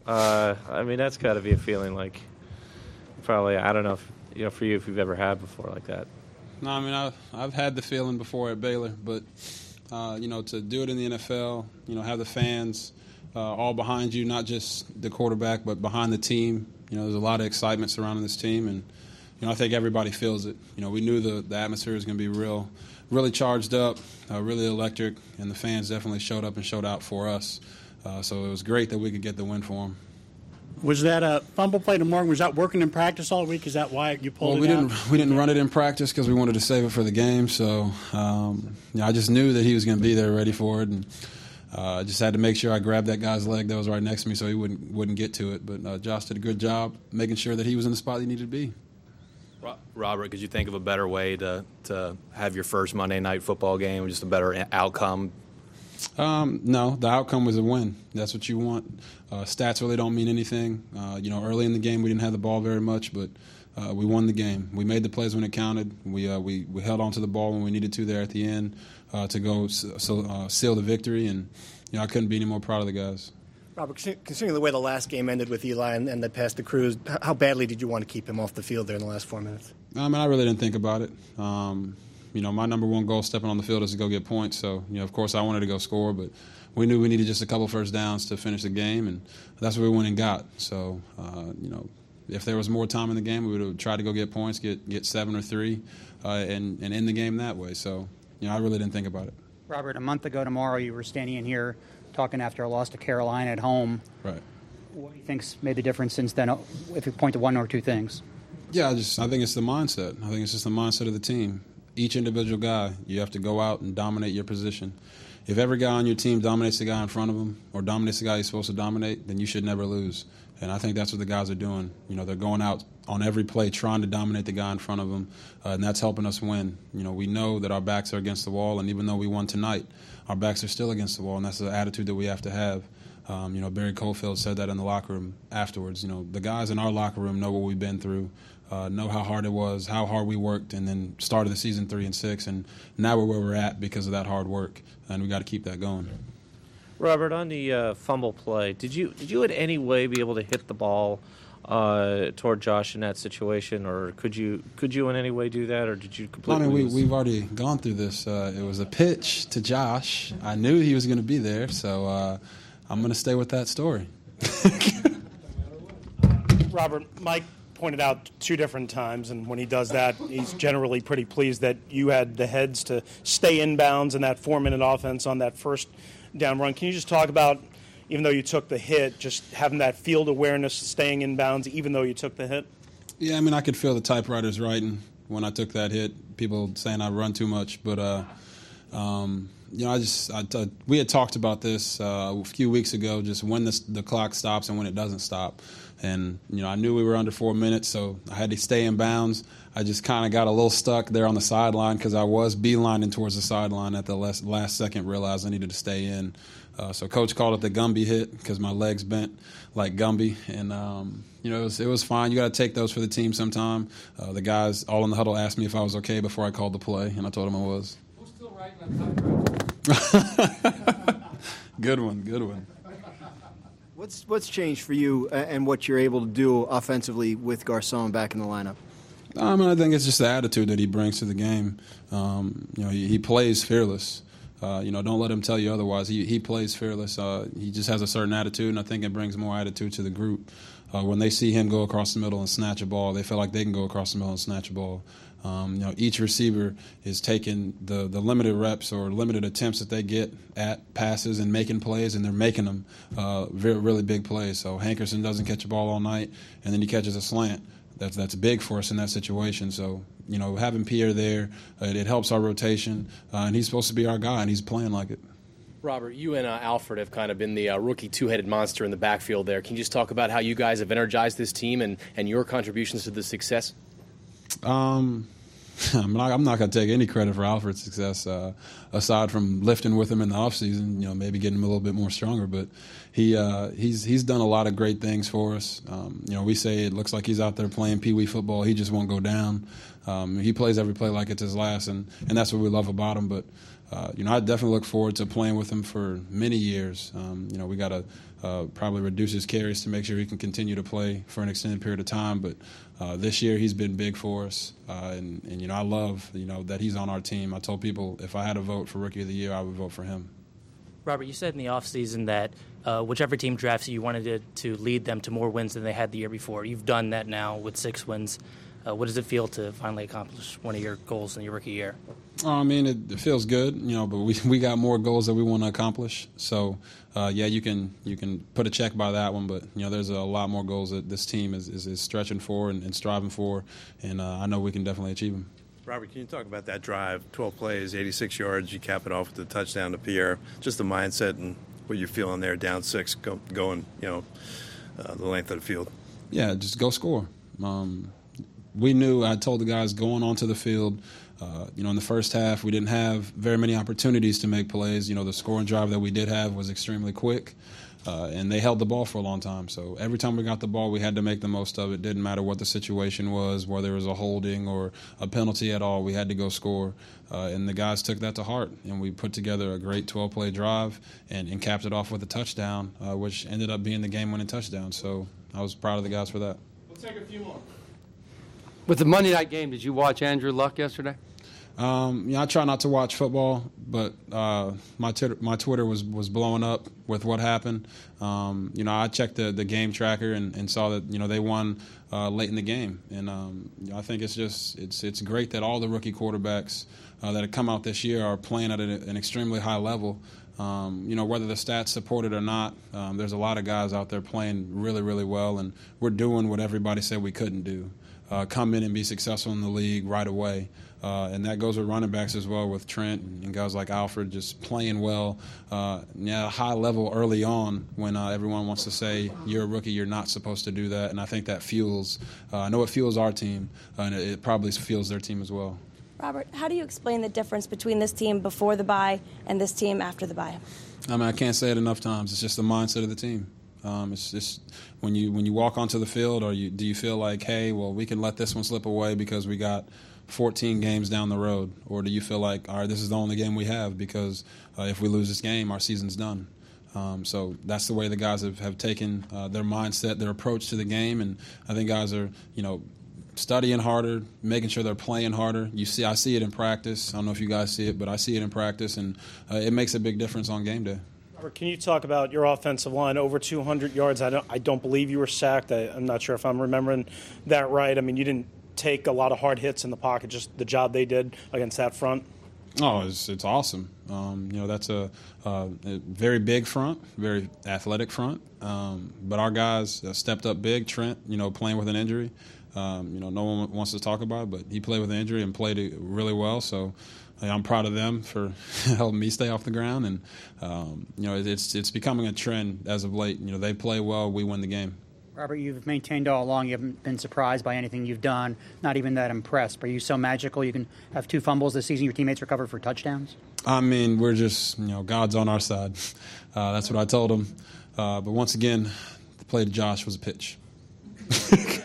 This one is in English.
I mean, that's got to be a feeling like probably, I don't know if, for you, if you've ever had before like that. No, I mean, I've had the feeling before at Baylor, but, to do it in the NFL, have the fans all behind you, not just the quarterback, but behind the team. There's a lot of excitement surrounding this team, and, I think everybody feels it. We knew the atmosphere was going to be really charged up, really electric, and the fans definitely showed up and showed out for us. So it was great that we could get the win for them. Was that a fumble play to Morgan? Was that working in practice all week? Is that why you pulled it out? We didn't run it in practice because we wanted to save it for the game. So I just knew that he was going to be there ready for it, and I just had to make sure I grabbed that guy's leg that was right next to me so he wouldn't get to it. But Josh did a good job making sure that he was in the spot he needed to be. Robert, could you think of a better way to have your first Monday Night Football game, just a better outcome? No, the outcome was a win. That's what you want. Stats really don't mean anything. Early in the game we didn't have the ball very much, but we won the game. We made the plays when it counted. We held on to the ball when we needed to there at the end to go seal the victory, and I couldn't be any more proud of the guys. Robert, considering the way the last game ended with Eli and the pass to Cruz, how badly did you want to keep him off the field there in the last 4 minutes? I mean, I really didn't think about it. My number one goal stepping on the field is to go get points. So, of course, I wanted to go score, but we knew we needed just a couple first downs to finish the game, and that's what we went and got. So, if there was more time in the game, we would have tried to go get points, get 7 or 3, and end the game that way. So, I really didn't think about it. Robert, a month ago tomorrow, you were standing in here talking after a loss to Carolina at home. Right. What do you think's made the difference since then, if you point to one or two things? Yeah, I think it's the mindset. I think it's just the mindset of the team. Each individual guy, you have to go out and dominate your position. If every guy on your team dominates the guy in front of him or dominates the guy he's supposed to dominate, then you should never lose. And I think that's what the guys are doing. They're going out on every play trying to dominate the guy in front of them, and that's helping us win. We know that our backs are against the wall, and even though we won tonight, our backs are still against the wall, and that's the attitude that we have to have. Barry Cofield said that in the locker room afterwards. The guys in our locker room know what we've been through, know how hard it was, how hard we worked, and then started the season 3-6, and now we're where we're at because of that hard work, and we got to keep that going. Robert, on the fumble play, did you in any way be able to hit the ball toward Josh in that situation, or could you in any way do that, or did you completely? I mean, we've already gone through this. It was a pitch to Josh. I knew he was going to be there, so I'm going to stay with that story. Robert, Mike pointed out 2 different times, and when he does that, he's generally pretty pleased that you had the heads to stay inbounds in that 4-minute offense on that first down run. Can you just talk about, even though you took the hit, just having that field awareness, staying inbounds, even though you took the hit? Yeah, I mean, I could feel the typewriters writing when I took that hit. People saying I run too much, but we had talked about this a few weeks ago, just when the clock stops and when it doesn't stop. And, I knew we were under 4 minutes, so I had to stay in bounds. I just kind of got a little stuck there on the sideline because I was beelining towards the sideline at the last second, realized I needed to stay in. So Coach called it the Gumby hit because my legs bent like Gumby. And, it was fine. You got to take those for the team sometime. The guys all in the huddle asked me if I was okay before I called the play, and I told them I was. Who's still writing that? Good one. What's changed for you and what you're able to do offensively with Garcon back in the lineup? I think it's just the attitude that he brings to the game. He plays fearless. Don't let him tell you otherwise. He plays fearless. He just has a certain attitude, and I think it brings more attitude to the group. When they see him go across the middle and snatch a ball, they feel like they can go across the middle and snatch a ball. Each receiver is taking the limited reps or limited attempts that they get at passes and making plays, and they're making them really big plays. So Hankerson doesn't catch a ball all night, and then he catches a slant. That's big for us in that situation. So, having Pierre there, it helps our rotation, and he's supposed to be our guy, and he's playing like it. Robert, you and Alfred have kind of been the rookie two-headed monster in the backfield there. Can you just talk about how you guys have energized this team and your contributions to the success? I'm not going to take any credit for Alfred's success, aside from lifting with him in the offseason, maybe getting him a little bit more stronger. But he's done a lot of great things for us. We say it looks like he's out there playing Pee Wee football. He just won't go down. He plays every play like it's his last, and that's what we love about him. But I definitely look forward to playing with him for many years. We got to probably reduce his carries to make sure he can continue to play for an extended period of time. But this year he's been big for us, and I love that he's on our team. I told people if I had a vote for Rookie of the Year, I would vote for him. Robert, you said in the offseason that whichever team drafts you wanted to lead them to more wins than they had the year before. You've done that now with 6 wins. What does it feel to finally accomplish one of your goals in your rookie year? It feels good, but we got more goals that we want to accomplish. So, you can put a check by that one, but there's a lot more goals that this team is stretching for and striving for, and I know we can definitely achieve them. Robert, can you talk about that drive? 12 plays, 86 yards. You cap it off with the touchdown to Pierre. Just the mindset and what you're feeling there, down 6, going the length of the field. Yeah, just go score. We knew, I told the guys going onto the field, in the first half, we didn't have very many opportunities to make plays. The scoring drive that we did have was extremely quick, and they held the ball for a long time. So every time we got the ball, we had to make the most of it. Didn't matter what the situation was, whether it was a holding or a penalty at all, we had to go score. And the guys took that to heart, and we put together a great 12-play drive and capped it off with a touchdown, which ended up being the game-winning touchdown. So I was proud of the guys for that. We'll take a few more. With the Monday night game, did you watch Andrew Luck yesterday? I try not to watch football, but my Twitter was blowing up with what happened. I checked the game tracker and saw that they won late in the game, and I think it's great that all the rookie quarterbacks that have come out this year are playing at an extremely high level. Whether the stats support it or not, there's a lot of guys out there playing really, really well, and we're doing what everybody said we couldn't do. Come in and be successful in the league right away. And that goes with running backs as well, with Trent and guys like Alfred just playing well at a high level early on when everyone wants to say, you're a rookie, you're not supposed to do that. And I think that fuels, I know it fuels our team, and it probably fuels their team as well. Robert, how do you explain the difference between this team before the bye and this team after the bye? I can't say it enough times. It's just the mindset of the team. It's just when you walk onto the field, do you feel like, hey, well, we can let this one slip away because we got 14 games down the road, or do you feel like, all right, this is the only game we have because if we lose this game, our season's done? So that's the way the guys have taken their mindset, their approach to the game, and I think guys are studying harder, making sure they're playing harder. I see it in practice. I don't know if you guys see it, but I see it in practice, and it makes a big difference on game day. Robert, can you talk about your offensive line? Over 200 yards. I don't believe you were sacked. I'm not sure if I'm remembering that right. I mean, you didn't take a lot of hard hits in the pocket. Just the job they did against that front. Oh, it's awesome. That's a very big front, very athletic front. But our guys stepped up big. Trent, playing with an injury. No one wants to talk about it, but he played with an injury and played it really well. So I'm proud of them for helping me stay off the ground. And, it's becoming a trend as of late. They play well, we win the game. Robert, you've maintained all along you haven't been surprised by anything you've done, not even that impressed. Are you so magical you can have 2 fumbles this season, your teammates recovered for touchdowns? We're just, God's on our side. That's what I told them. But once again, the play to Josh was a pitch.